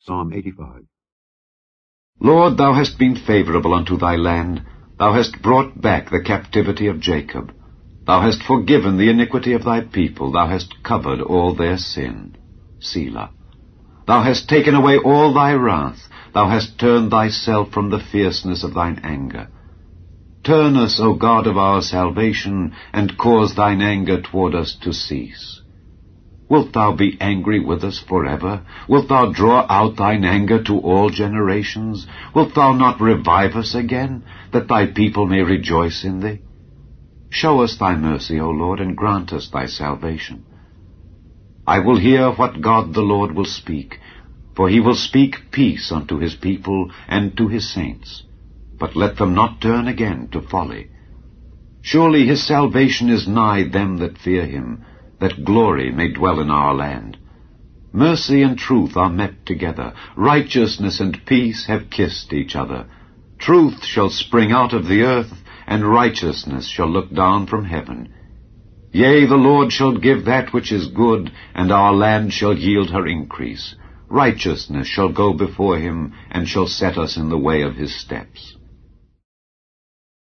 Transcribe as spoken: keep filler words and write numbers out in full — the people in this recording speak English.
Psalm eighty-five. Lord, thou hast been favorable unto thy land. Thou hast brought back the captivity of Jacob. Thou hast forgiven the iniquity of thy people. Thou hast covered all their sin. Selah. Thou hast taken away all thy wrath. Thou hast turned thyself from the fierceness of thine anger. Turn us, O God of our salvation, and cause thine anger toward us to cease. Wilt thou be angry with us forever? Wilt thou draw out thine anger to all generations? Wilt thou not revive us again, that thy people may rejoice in thee? Show us thy mercy, O Lord, and grant us thy salvation. I will hear what God the Lord will speak, for he will speak peace unto his people and to his saints. But let them not turn again to folly. Surely his salvation is nigh them that fear him, that glory may dwell in our land. Mercy and truth are met together. Righteousness and peace have kissed each other. Truth shall spring out of the earth, and righteousness shall look down from heaven. Yea, the Lord shall give that which is good, and our land shall yield her increase. Righteousness shall go before him, and shall set us in the way of his steps.